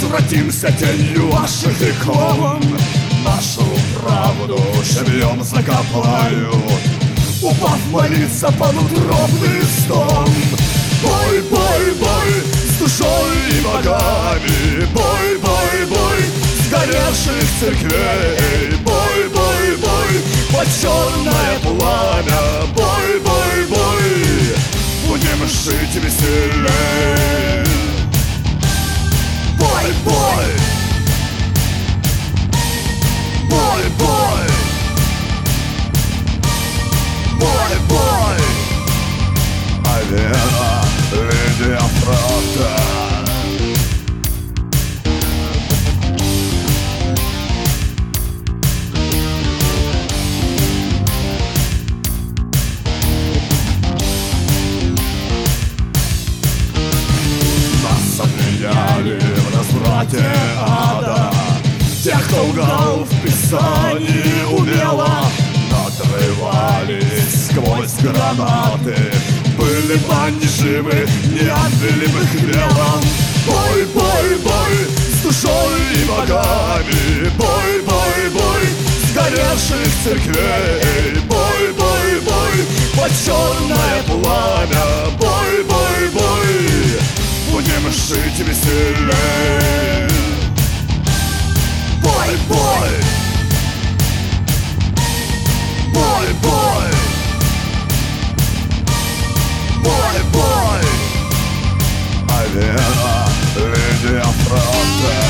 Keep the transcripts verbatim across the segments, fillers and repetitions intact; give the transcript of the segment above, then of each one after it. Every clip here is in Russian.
Возвратимся тенью ваших икон, нашу правду живьем закопают, упав молиться под утробный стон. Бой, бой, бой с душой и богами, бой, бой, бой сгоревших церквей, бой, бой, бой под черное пламя, бой, бой, бой будем жить веселей. Бой, бой, бой, бой, бой, бой, а вера, линия фронта. Нас обвиняли в разврате ада, тех, кто лгал в Писании умело, надрывались сквозь гранаты. Были бы они живы, не отбили бы хмелом. Бой, бой, бой с душой и богами, бой, бой, бой сгоревших церквей, бой, бой, бой под черное пламя, бой, бой, бой будем жить веселей. Бой, бой, бой, бой, бой, бой, а вера, линия фронта.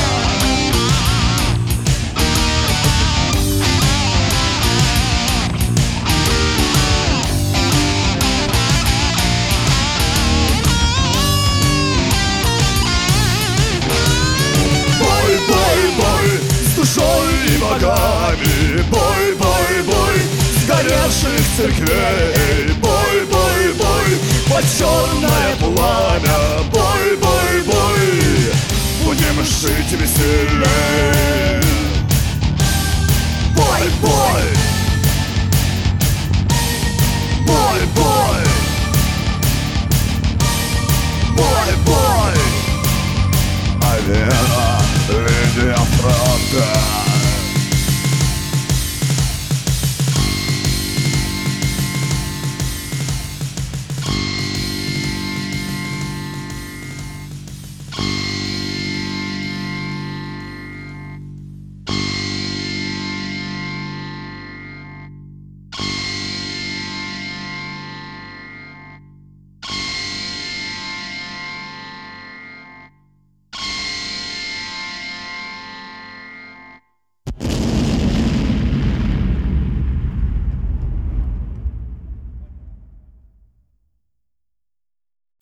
Душой и богами, бой, бой, бой сгоревших церквей, бой, бой, бой под черное пламя, бой, бой, бой будем жить веселей. Бой, бой, бой, бой, бой, бой, а вера, линия фронта.